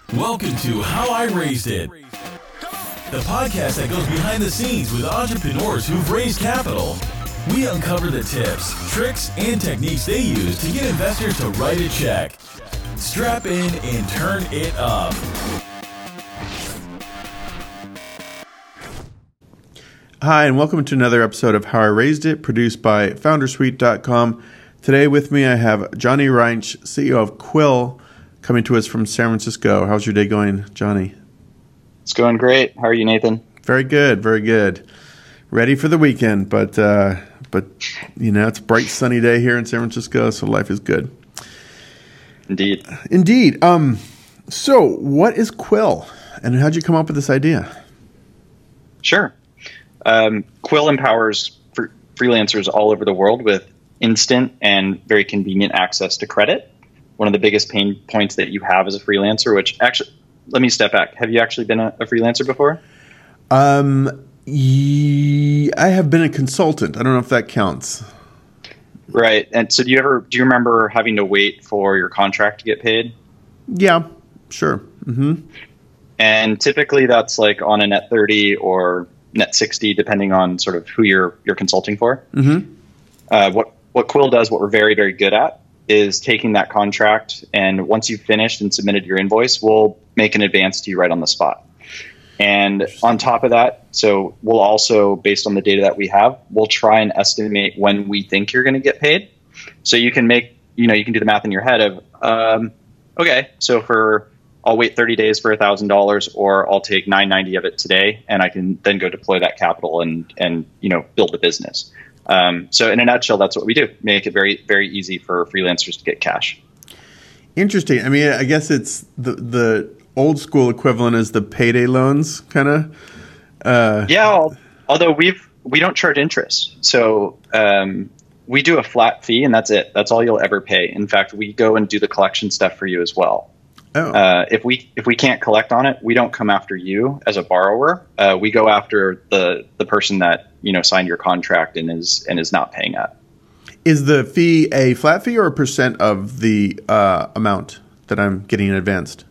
Welcome to How I Raised It, the podcast that goes behind the scenes with entrepreneurs who've raised capital. We uncover the tips, tricks, and techniques they use to get investors to write a check. Strap in and turn it up. Hi, and welcome to another episode of How I Raised It, produced by Foundersuite.com. Today with me I have Johnny Reinsch, CEO of Quill, coming to us from San Francisco. How's your day going, Johnny? It's going great. How are you, Nathan? Very good, very good. Ready for the weekend, but you know, it's a bright sunny day here in San Francisco, so life is good. Indeed. So what is Quill, and how'd you come up with this idea? Sure. Quill empowers freelancers all over the world with instant and very convenient access to credit. One of the biggest pain points that you have as a freelancer, which actually, let me step back. Have you actually been a freelancer before? I have been a consultant. I don't know if that counts. Right. And so do you remember having to wait for your contract to get paid? Yeah, sure. Mm-hmm. And typically that's like on a net 30 or net 60, depending on sort of who you're consulting for. Mm-hmm. What Quill does, what we're very, very good at, is taking that contract, and once you've finished and submitted your invoice, we'll make an advance to you right on the spot. And on top of that, so we'll also, based on the data that we have, we'll try and estimate when we think you're going to get paid. So you can you can do the math in your head of, okay, so I'll wait 30 days for $1,000, or I'll take $990 of it today, and I can then go deploy that capital and build the business. So in a nutshell, that's what we do. Make it very, very easy for freelancers to get cash. Interesting. I mean, I guess it's the old school equivalent is the payday loans kind of. Yeah. Although we don't charge interest. So, we do a flat fee, and that's it. That's all you'll ever pay. In fact, we go and do the collection stuff for you as well. Oh. If we can't collect on it, we don't come after you as a borrower. We go after the person that signed your contract and is not paying up. Is the fee a flat fee or a percent of the amount that I'm getting advanced?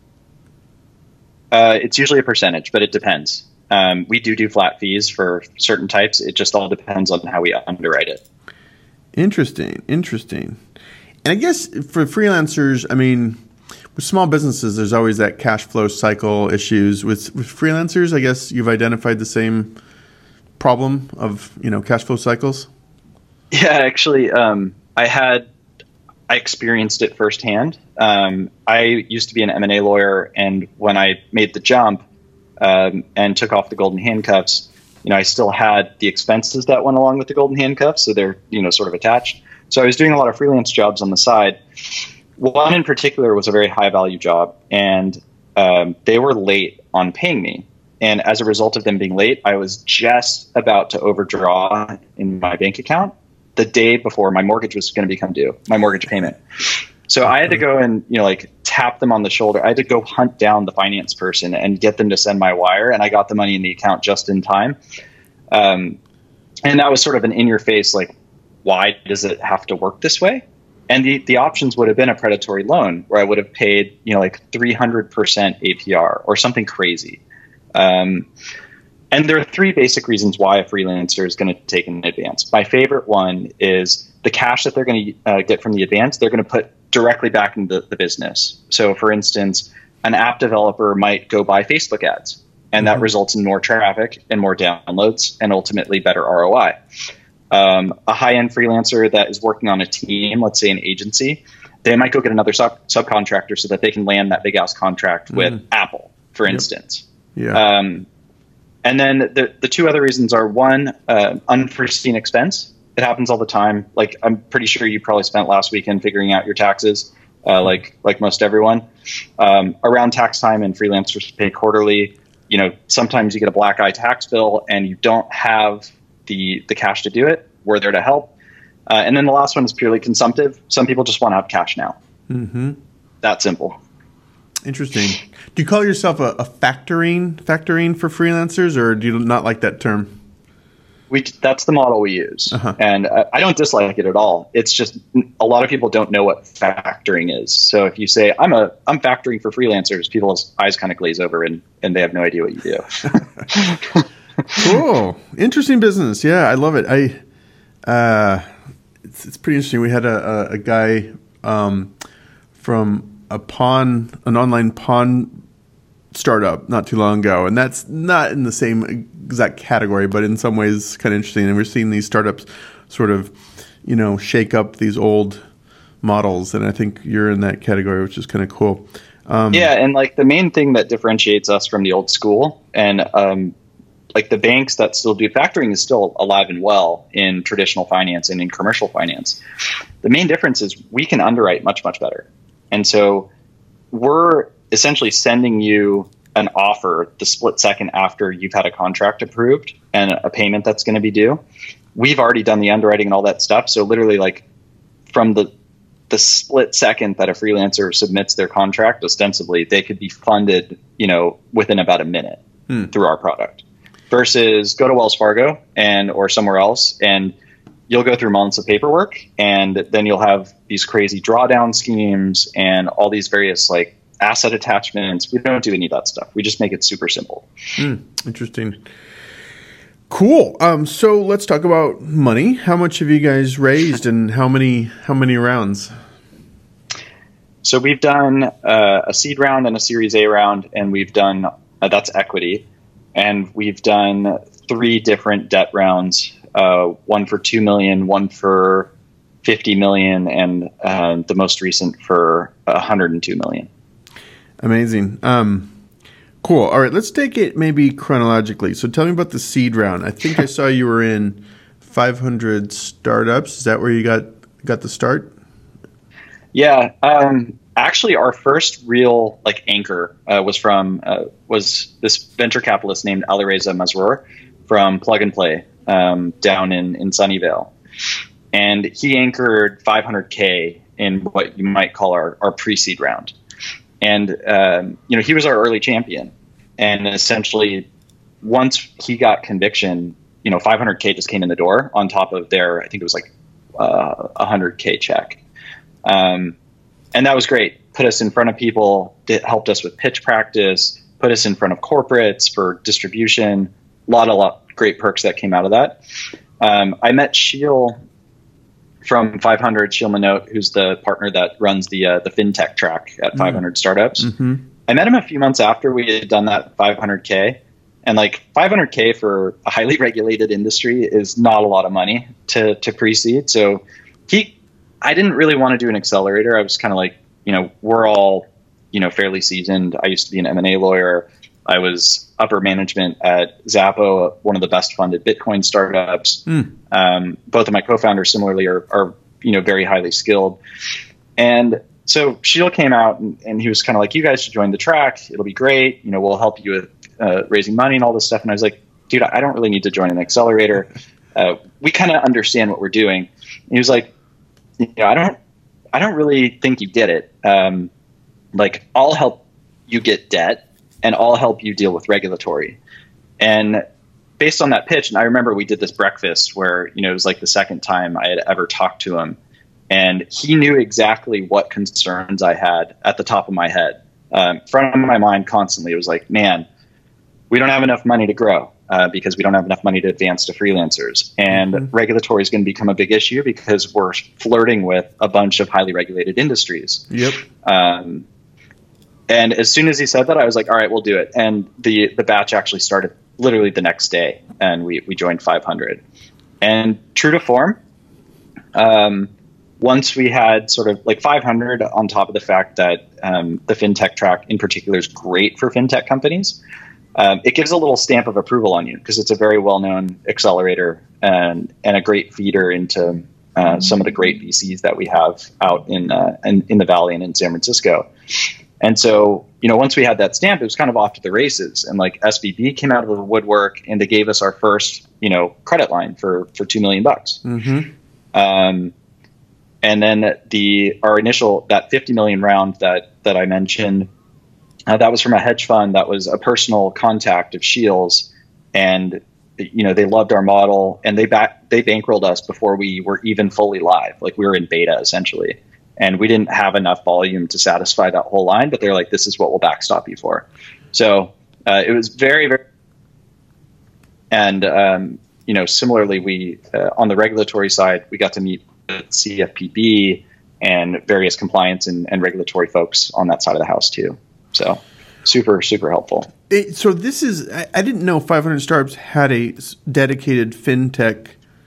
It's usually a percentage, but it depends. We do flat fees for certain types. It just all depends on how we underwrite it. Interesting. And I guess for freelancers, I mean, with small businesses, there's always that cash flow cycle issues. With freelancers, I guess you've identified the same problem of cash flow cycles. Yeah, actually, I experienced it firsthand. I used to be an M&A lawyer, and when I made the jump and took off the golden handcuffs, I still had the expenses that went along with the golden handcuffs, so they're sort of attached. So I was doing a lot of freelance jobs on the side. One in particular was a very high value job, and they were late on paying me. And as a result of them being late, I was just about to overdraw in my bank account the day before my mortgage was going to become due, my mortgage payment. So I had to go and tap them on the shoulder. I had to go hunt down the finance person and get them to send my wire, and I got the money in the account just in time. And that was sort of an in your face, like, why does it have to work this way? And the options would have been a predatory loan where I would have paid, 300% APR or something crazy. And there are three basic reasons why a freelancer is going to take an advance. My favorite one is the cash that they're going to get from the advance, they're going to put directly back into the business. So, for instance, an app developer might go buy Facebook ads, and that results in more traffic and more downloads and ultimately better ROI. A high-end freelancer that is working on a team, let's say an agency, they might go get another subcontractor so that they can land that big-ass contract with Apple, for instance. Yeah. And then the two other reasons are, one, unforeseen expense. It happens all the time. Like, I'm pretty sure you probably spent last weekend figuring out your taxes, like most everyone. Around tax time, and freelancers pay quarterly, sometimes you get a black eye tax bill and you don't have the cash to do it. We're there to help. And then the last one is purely consumptive. Some people just want to have cash now. Mm-hmm. That simple. Interesting. Do you call yourself a factoring for freelancers, or do you not like that term? That's the model we use. And I don't dislike it at all. It's just a lot of people don't know what factoring is. So if you say I'm factoring for freelancers, people's eyes kind of glaze over and they have no idea what you do. Cool. Interesting business. Yeah, I love it. It's pretty interesting. We had a guy from an online pawn startup not too long ago, and that's not in the same exact category, but in some ways kind of interesting. And we're seeing these startups sort of, shake up these old models, and I think you're in that category, which is kind of cool. Yeah, and like the main thing that differentiates us from the old school, and like the banks that still do factoring is still alive and well in traditional finance and in commercial finance. The main difference is we can underwrite much, much better. And so we're essentially sending you an offer the split second after you've had a contract approved and a payment that's going to be due. We've already done the underwriting and all that stuff. So literally like from the split second that a freelancer submits their contract, ostensibly, they could be funded, within about a minute through our product. Versus go to Wells Fargo or somewhere else, and you'll go through months of paperwork, and then you'll have these crazy drawdown schemes and all these various like asset attachments. We don't do any of that stuff. We just make it super simple. Interesting. Cool. So let's talk about money. How much have you guys raised, and how many rounds? So we've done a seed round and a Series A round, and we've done that's equity. And we've done 3 different debt rounds, one for $2 million, one for $50 million, and the most recent for $102 million. Amazing. Cool. All right, let's take it maybe chronologically. So tell me about the seed round. I think I saw you were in 500 startups. Is that where you got the start? Yeah. Actually, our first real anchor was this venture capitalist named Alireza Masroor from Plug and Play down in Sunnyvale, and he anchored 500K in what you might call our pre-seed round, and he was our early champion, and essentially once he got conviction, 500K just came in the door on top of their, I think it was like 100K check. And that was great. Put us in front of people, helped us with pitch practice, put us in front of corporates for distribution. A lot of great perks that came out of that. I met Sheil from 500, Sheil Manot, who's the partner that runs the fintech track at 500 startups. Mm-hmm. I met him a few months after we had done that 500K. And 500K for a highly regulated industry is not a lot of money to pre-seed. So I didn't really want to do an accelerator. I was kind of we're all, fairly seasoned. I used to be an M&A lawyer. I was upper management at Zappo, one of the best funded Bitcoin startups. Both of my co-founders similarly are very highly skilled. And so Sheil came out and he was kind of like, you guys should join the track. It'll be great. We'll help you with raising money and all this stuff. And I was like, dude, I don't really need to join an accelerator. We kind of understand what we're doing. And he was like, I don't really think you get it. I'll help you get debt and I'll help you deal with regulatory. And based on that pitch, and I remember we did this breakfast where, it was like the second time I had ever talked to him, and he knew exactly what concerns I had at the top of my head. Front of my mind constantly, it was like, man, we don't have enough money to grow. Because we don't have enough money to advance to freelancers. And regulatory is going to become a big issue because we're flirting with a bunch of highly regulated industries. Yep. And as soon as he said that, I was like, all right, we'll do it. And the batch actually started literally the next day, and we joined 500. And true to form, once we had sort of 500 on top of the fact that the fintech track in particular is great for fintech companies, it gives a little stamp of approval on you because it's a very well-known accelerator and a great feeder into some of the great VCs that we have out in the Valley and in San Francisco. And so, once we had that stamp, it was kind of off to the races. And SVB came out of the woodwork and they gave us our first, credit line for $2 million. Mm-hmm. And then our initial, that 50 million round that I mentioned, that was from a hedge fund that was a personal contact of Sheil's, and they loved our model, and they bankrolled us before we were even fully live. Like, we were in beta essentially, and we didn't have enough volume to satisfy that whole line. But they're like, "This is what we'll backstop you for." So it was very, very, and similarly, we on the regulatory side, we got to meet with CFPB and various compliance and regulatory folks on that side of the house too. So super, super helpful. So this is, I didn't know 500 Startups had a dedicated fintech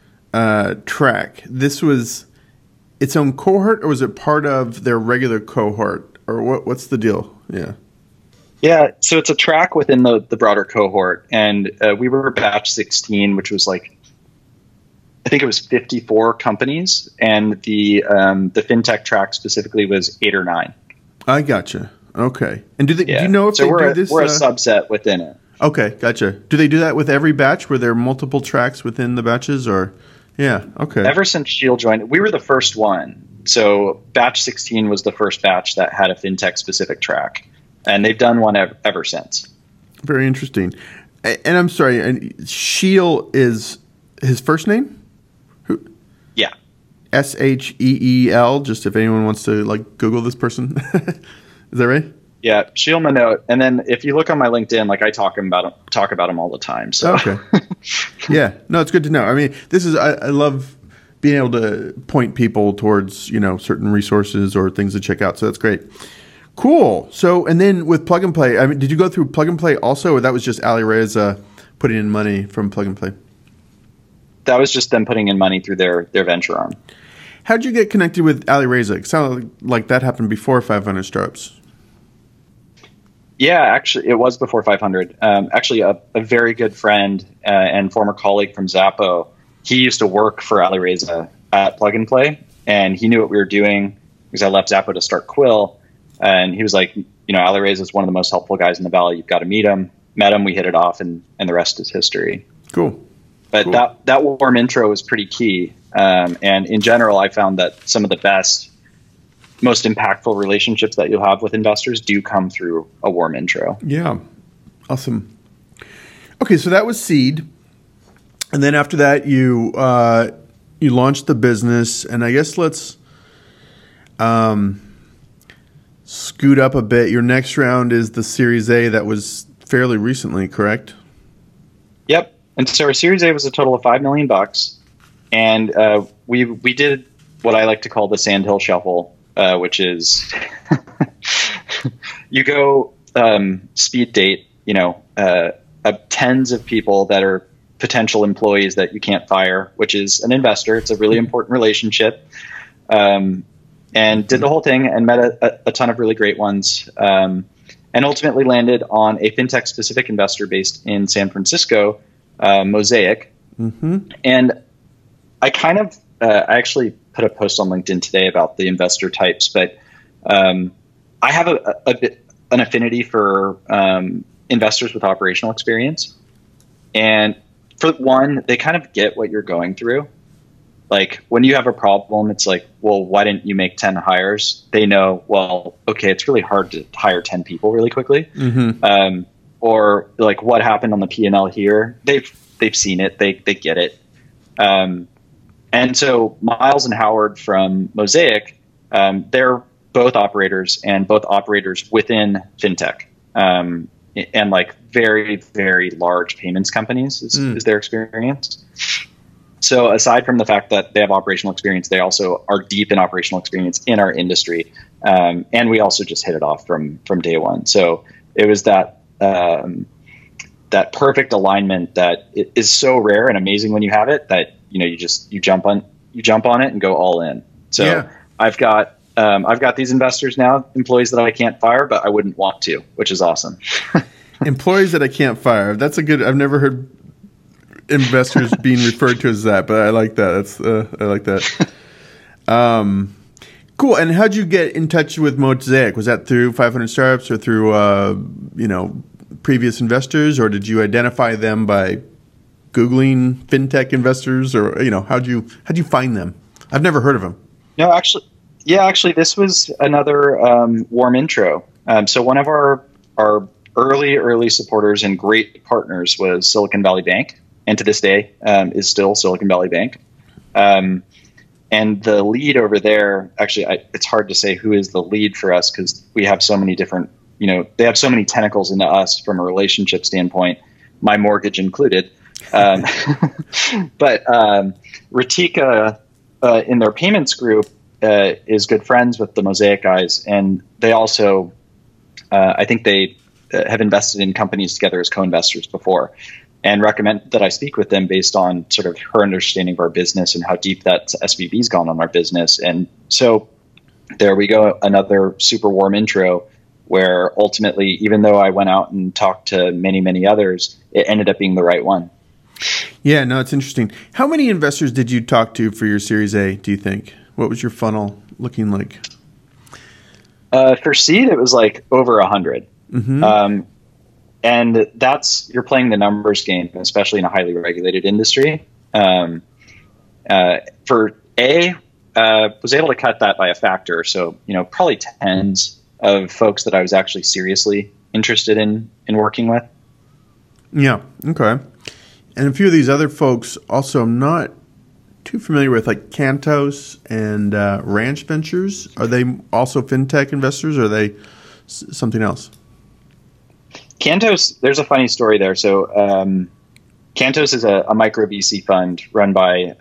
track. This was its own cohort, or was it part of their regular cohort, or what's the deal? Yeah. Yeah, so it's a track within the broader cohort, and we were batch 16, which was like, I think it was 54 companies, and the fintech track specifically was 8 or 9. I gotcha. Okay. And do you know if so they do this? We're a subset within it. Okay, gotcha. Do they do that with every batch? Were there multiple tracks within the batches, or? Yeah, okay. Ever since Shield joined, we were the first one. So batch 16 was the first batch that had a fintech specific track, and they've done one ever since. Very interesting. And I'm sorry, Shield is his first name? Yeah. Sheel, just if anyone wants to Google this person. Is that right? Yeah, Shield Minot. And then if you look on my LinkedIn, I talk about him all the time. So okay. Yeah, no, it's good to know. I mean, this is I love being able to point people towards certain resources or things to check out. So that's great. Cool. So, and then with Plug and Play, I mean, did you go through Plug and Play also, or that was just Alireza putting in money from Plug and Play? That was just them putting in money through their venture arm. How'd you get connected with Alireza? It sounded like that happened before 500 Startups. Yeah, actually, it was before 500. Actually, a very good friend and former colleague from Zappo, he used to work for Alireza at Plug and Play, and he knew what we were doing because I left Zappo to start Quill. And he was like, Alireza is one of the most helpful guys in the Valley. You've got to meet him. Met him, we hit it off, and the rest is history. Cool. But that warm intro was pretty key. And in general, I found that some of the best, most impactful relationships that you'll have with investors do come through a warm intro. Yeah. Awesome. Okay, so that was seed. And then after that, you launched the business. And I guess let's scoot up a bit. Your next round is the Series A that was fairly recently, correct? Yep. And so our Series A was a total of $5 million. And we did what I like to call the Sandhill Shuffle, which is you go speed date, tens of people that are potential employees that you can't fire, which is an investor. It's a really important relationship. And did the whole thing and met a ton of really great ones. And ultimately landed on a fintech specific investor based in San Francisco, Mosaic. Mm-hmm. And I I actually put a post on LinkedIn today about the investor types, but I have an affinity for investors with operational experience. And for one, they kind of get what you're going through. Like when you have a problem, it's like, well, why didn't you make 10 hires? They know, well, okay, it's really hard to hire 10 people really quickly. Mm-hmm. Or like what happened on the P&L here? They've seen it. They get it. And so Miles and Howard from Mosaic, they're both operators and both operators within fintech, and like very, very large payments companies is their experience. So aside from the fact that they have operational experience, they also are deep in operational experience in our industry. And we also just hit it off from day one. So it was that perfect alignment that is so rare and amazing when you have it that, you jump on it and go all in. So yeah. I've got these investors now, employees that I can't fire, but I wouldn't want to, which is awesome. Employees that I can't fire. That's I've never heard investors being referred to as that, but I like that. I like that. Cool. And how'd you get in touch with Mosaic? Was that through 500 Startups or through, previous investors, or did you identify them by Googling fintech investors, or, how'd you find them? I've never heard of them. No, actually, this was another warm intro. So one of our early supporters and great partners was Silicon Valley Bank. and to this day is still Silicon Valley Bank. And the lead over there, actually, it's hard to say who is the lead for us because we have so many different, they have so many tentacles into us from a relationship standpoint, my mortgage included. But Ratika in their payments group is good friends with the Mosaic guys. And they also, I think they have invested in companies together as co-investors before, and recommend that I speak with them based on sort of her understanding of our business and how deep that SVB's gone on our business. And so there we go, another super warm intro where ultimately, even though I went out and talked to many, many others, it ended up being the right one. Yeah, no, it's interesting. How many investors did you talk to for your Series A, do you think? What was your funnel looking like? For seed, it was like over 100. Mm-hmm. And you're playing the numbers game, especially in a highly regulated industry. For A, was able to cut that by a factor. So, probably tens of folks that I was actually seriously interested in working with. Yeah. Okay. And a few of these other folks also I'm not too familiar with, like Cantos and Ranch Ventures. Are they also fintech investors, or are they something else? Cantos, there's a funny story there. So Cantos is a micro VC fund run by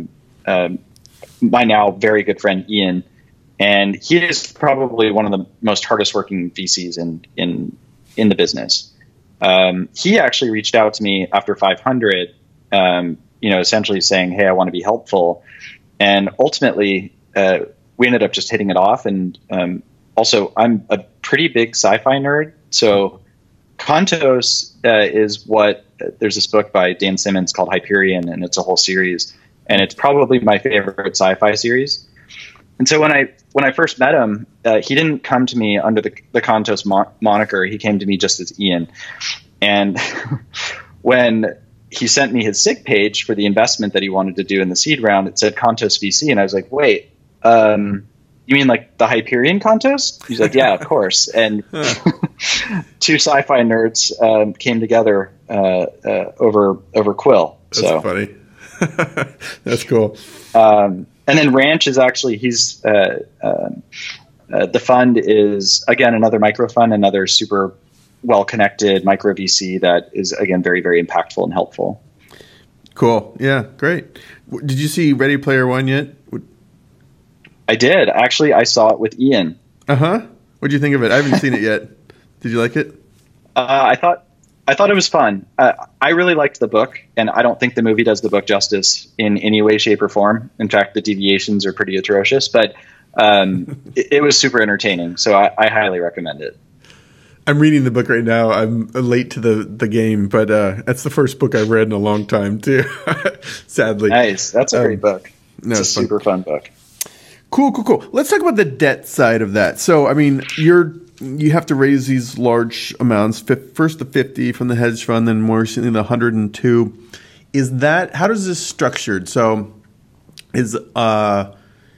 my now very good friend Ian, and he is probably one of the most hardest working VCs in the business. He actually reached out to me after 500, essentially saying, "Hey, I want to be helpful," and ultimately we ended up just hitting it off. And also, I'm a pretty big sci-fi nerd, so Cantos is what there's this book by Dan Simmons called Hyperion, and it's a whole series, and it's probably my favorite sci-fi series. And so when I first met him, he didn't come to me under the Cantos moniker. He came to me just as Ian. And when he sent me his SIG page for the investment that he wanted to do in the seed round, it said Cantos VC, and I was like, wait, you mean like the Hyperion Cantos? He's like, yeah, of course. And two sci-fi nerds came together over Quill. That's funny. That's cool. And then Ranch is actually the fund is again another micro fund, another super well connected micro VC that is again very, very impactful and helpful. Cool. Yeah, great. Did you see Ready Player One yet? I did. Actually, I saw it with Ian. What did you think of it? I haven't seen it yet. Did you like it? I thought it was fun. I really liked the book, and I don't think the movie does the book justice in any way, shape, or form. In fact, the deviations are pretty atrocious, but it was super entertaining, so I highly recommend it. I'm reading the book right now. I'm late to the game, but that's the first book I've read in a long time, too, sadly. Nice. That's a great book. It's a super fun book. Cool. Let's talk about the debt side of that. So, I mean, you have to raise these large amounts. First the 50 from the hedge fund, then more recently the 102. How does this structured? So, how's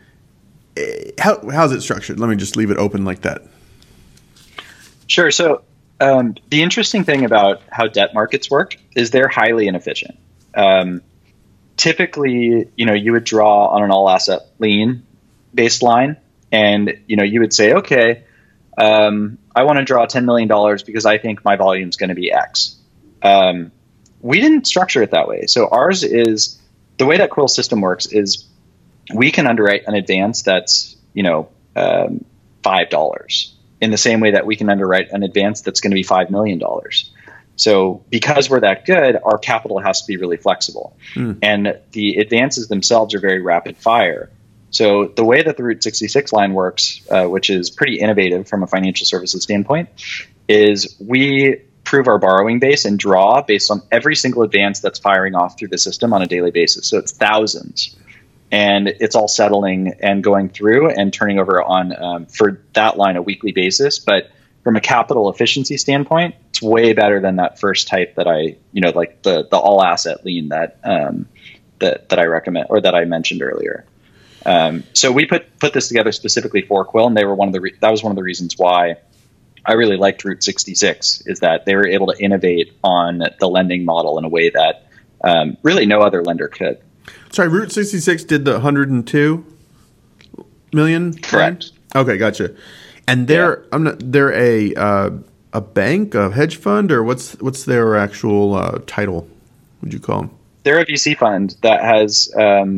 it structured? Let me just leave it open like that. Sure. So, the interesting thing about how debt markets work is they're highly inefficient. Typically, you would draw on an all asset lien baseline, and you would say, okay, I want to draw $10 million because I think my volume is going to be X. We didn't structure it that way. So ours is the way that Quill system works is we can underwrite an advance that's $5 in the same way that we can underwrite an advance that's going to be $5 million. So because we're that good, our capital has to be really flexible, and the advances themselves are very rapid fire. So the way that the Route 66 line works, which is pretty innovative from a financial services standpoint, is we prove our borrowing base and draw based on every single advance that's firing off through the system on a daily basis. So it's thousands, and it's all settling and going through and turning over on for that line a weekly basis. But from a capital efficiency standpoint, it's way better than that first type that I, like the all asset lien that I recommend or that I mentioned earlier. So we put this together specifically for Quill, and they were that was one of the reasons why I really liked Route 66, is that they were able to innovate on the lending model in a way that really no other lender could. Sorry, Route 66 did the 102 million? Correct. Okay, gotcha. And they're they're a bank, a hedge fund, or what's their actual title? Would you call them? They're a VC fund that has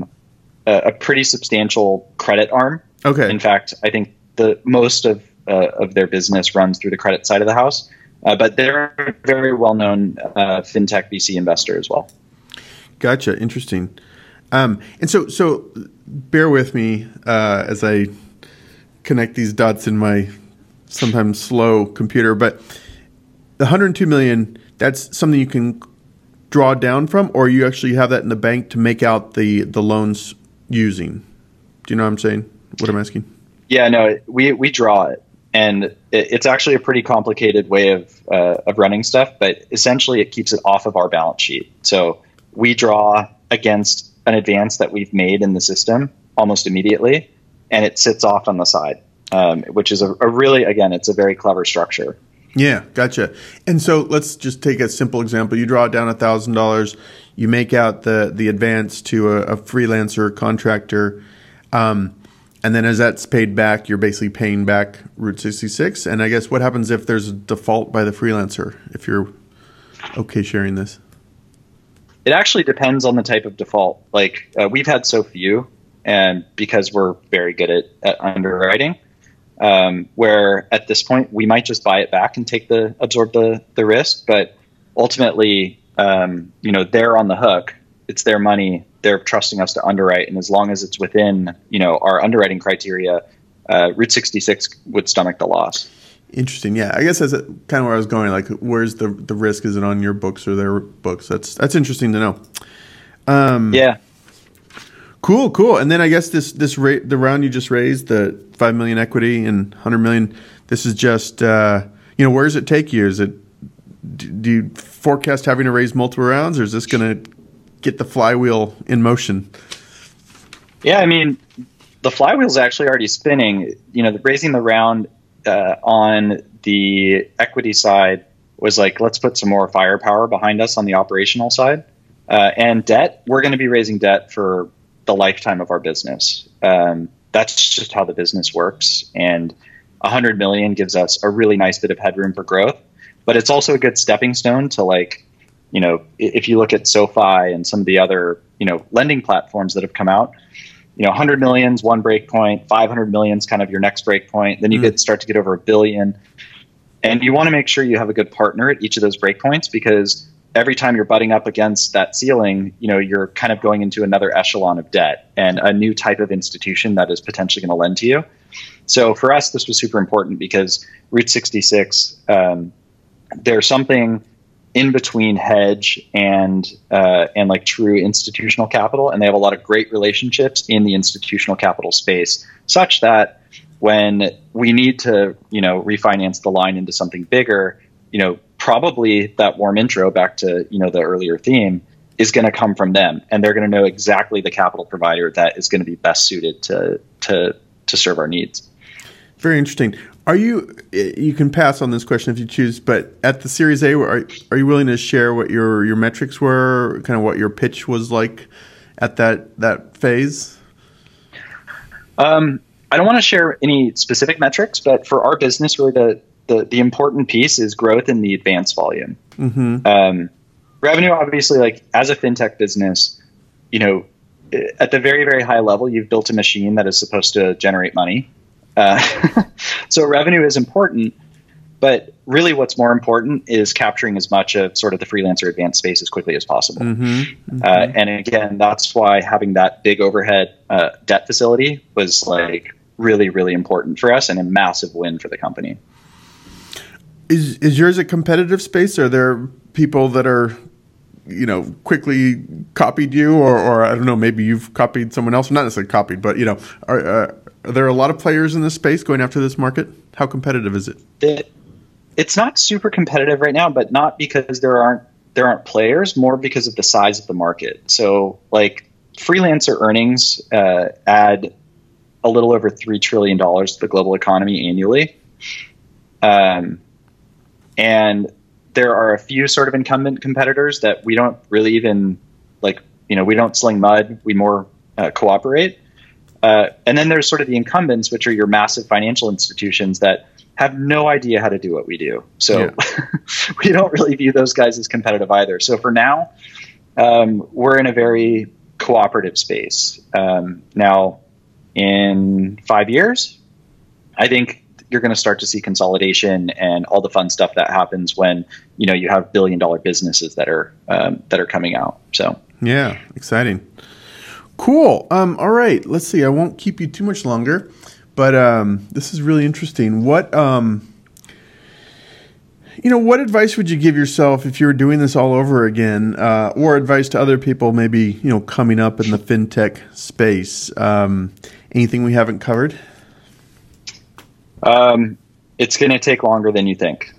a pretty substantial credit arm. Okay. In fact, I think the most of their business runs through the credit side of the house, but they're a very well-known fintech VC investor as well. Gotcha. Interesting. And so bear with me as I connect these dots in my sometimes slow computer. But the 102 million, that's something you can draw down from, or you actually have that in the bank to make out the loans using. Do you know what I'm saying? What I'm asking? Yeah, no, we draw it, and it's actually a pretty complicated way of running stuff. But essentially, it keeps it off of our balance sheet. So we draw against an advance that we've made in the system almost immediately, and it sits off on the side, which is a really, again, it's a very clever structure. Yeah, gotcha. And so let's just take a simple example. You draw down $1,000, you make out the advance to a freelancer contractor, and then as that's paid back, you're basically paying back Route 66. And I guess what happens if there's a default by the freelancer, if you're okay sharing this? It actually depends on the type of default. Like we've had so few, and because we're very good at underwriting, where at this point we might just buy it back and absorb the risk. But ultimately, they're on the hook. It's their money. They're trusting us to underwrite, and as long as it's within our underwriting criteria, Route 66 would stomach the loss. Interesting. Yeah, I guess that's kind of where I was going. Like, where's the risk? Is it on your books or their books? That's interesting to know. Yeah. Cool. And then I guess the round you just raised, the 5 million equity and 100 million. This is just where does it take you? Is it do you forecast having to raise multiple rounds, or is this going to get the flywheel in motion? Yeah, I mean, the flywheel's actually already spinning. Raising the round on the equity side was like, let's put some more firepower behind us on the operational side. And debt, we're going to be raising debt for the lifetime of our business. That's just how the business works. And 100 million gives us a really nice bit of headroom for growth. But it's also a good stepping stone to if you look at SoFi and some of the other, lending platforms that have come out, 100 million's one break point, 500 million's kind of your next break point. Then you start to get over $1 billion. And you want to make sure you have a good partner at each of those break points, because every time you're butting up against that ceiling, you're kind of going into another echelon of debt and a new type of institution that is potentially going to lend to you. So for us, this was super important because Route 66, there's something in between hedge and like true institutional capital, and they have a lot of great relationships in the institutional capital space, such that when we need to refinance the line into something bigger, probably that warm intro back to the earlier theme is going to come from them, and they're going to know exactly the capital provider that is going to be best suited to serve our needs. Very interesting. You can pass on this question if you choose, but at the Series A, are you willing to share what your metrics were, kind of what your pitch was like at that phase? I don't want to share any specific metrics, but for our business, really the important piece is growth in the advance volume. Mm-hmm. Revenue, obviously, like as a fintech business, at the very, very high level, you've built a machine that is supposed to generate money. So revenue is important, but really what's more important is capturing as much of sort of the freelancer advance space as quickly as possible. Mm-hmm. Mm-hmm. And again, that's why having that big overhead debt facility was like really, really important for us and a massive win for the company. Is yours a competitive space? Are there people that are, quickly copied you, or I don't know, maybe you've copied someone else? Not necessarily copied, but are there a lot of players in this space going after this market? How competitive is it? It's not super competitive right now, but not because there aren't players, more because of the size of the market. So like freelancer earnings add a little over $3 trillion to the global economy annually. And there are a few sort of incumbent competitors that we don't really even Like, we don't sling mud. We more cooperate. And then there's sort of the incumbents, which are your massive financial institutions that have no idea how to do what we do. So we don't really view those guys as competitive either. So for now, we're in a very cooperative space. Now, in 5 years, I think you're going to start to see consolidation and all the fun stuff that happens when you have billion-dollar businesses that are coming out. So yeah, exciting, cool. All right, let's see. I won't keep you too much longer, but this is really interesting. What what advice would you give yourself if you were doing this all over again, or advice to other people maybe coming up in the fintech space? Anything we haven't covered? It's going to take longer than you think.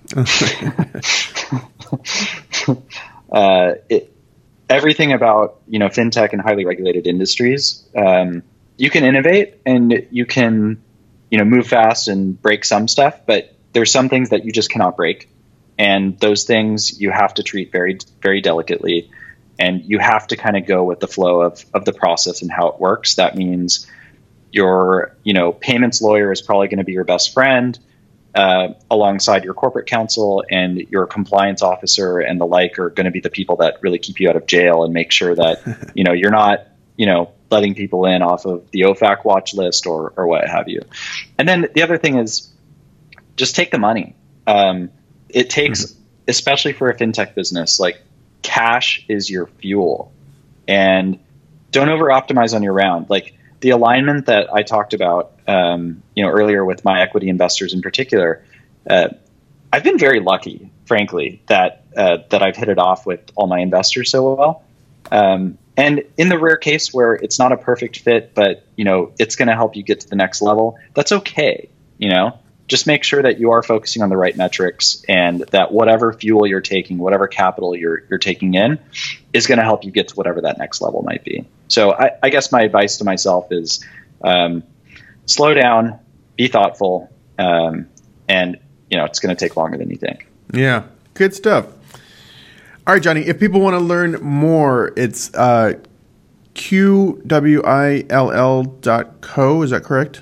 Everything about fintech and highly regulated industries, you can innovate and you can move fast and break some stuff, but there's some things that you just cannot break, and those things you have to treat very, very delicately, and you have to kind of go with the flow of the process and how it works. That means your payments lawyer is probably going to be your best friend, alongside your corporate counsel, and your compliance officer and the like are going to be the people that really keep you out of jail and make sure that you're not letting people in off of the OFAC watch list or what have you. And then the other thing is just take the money. It takes, especially for a fintech business, like cash is your fuel, and don't over optimize on your round. Like the alignment that I talked about, earlier with my equity investors in particular, I've been very lucky, frankly, that I've hit it off with all my investors so well. And in the rare case where it's not a perfect fit, but it's going to help you get to the next level, that's okay. Just make sure that you are focusing on the right metrics, and that whatever fuel you're taking, whatever capital you're taking in, is going to help you get to whatever that next level might be. So I guess my advice to myself is slow down, be thoughtful, and it's going to take longer than you think. Yeah, good stuff. All right, Johnny, if people want to learn more, it's QWILL.co, is that correct?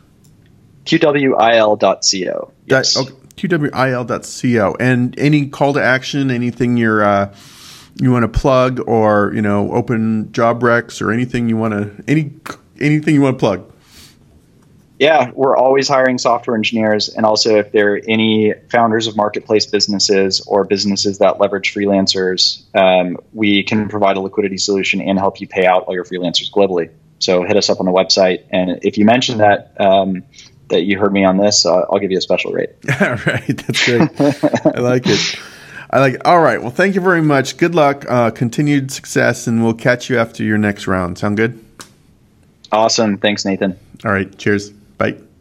QWIL.co. Yes. QWIL.co. And any call to action, anything you want to plug, or open job recs, or anything you want to anything you want to plug? Yeah, we're always hiring software engineers, and also if there are any founders of marketplace businesses or businesses that leverage freelancers, we can provide a liquidity solution and help you pay out all your freelancers globally. So hit us up on the website, and if you mention that you heard me on this, I'll give you a special rate. All right, that's great. I like it. All right, well, thank you very much. Good luck, continued success, and we'll catch you after your next round. Sound good? Awesome. Thanks, Nathan. All right, cheers. Bye.